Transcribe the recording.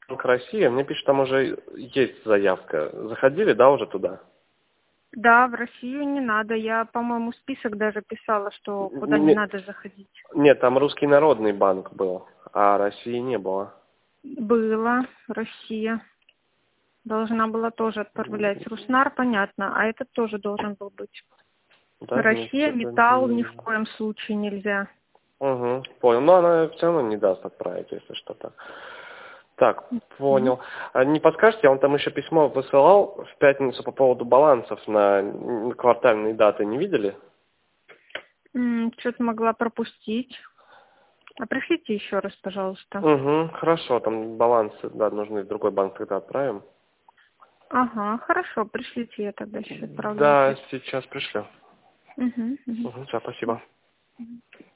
Банк России, мне пишут, там уже есть заявка. Заходили, да, уже туда? Да, в Россию не надо. Я, по-моему, список даже писала, что куда не Не- надо заходить. Нет, там Русский народный банк был, а России не было. Было. Россия. Должна была тоже отправлять. Руснар, понятно. А этот тоже должен был быть. Да, Россия, вместе металл ни дадим. в коем случае нельзя. Угу, понял. Но она все равно не даст отправить, если что-то. Так, Мгм. понял. А не подскажете, я вам там еще письмо высылал в пятницу по поводу балансов на квартальные даты. Не видели? Что-то могла пропустить. А пришлите еще раз, пожалуйста. Угу, хорошо, там балансы, да, нужны в другой банк, тогда отправим. Ага, хорошо, пришлите, я тогда сейчас отправлю в Да, ответ. сейчас пришлю. Угу, угу. Угу, все, спасибо.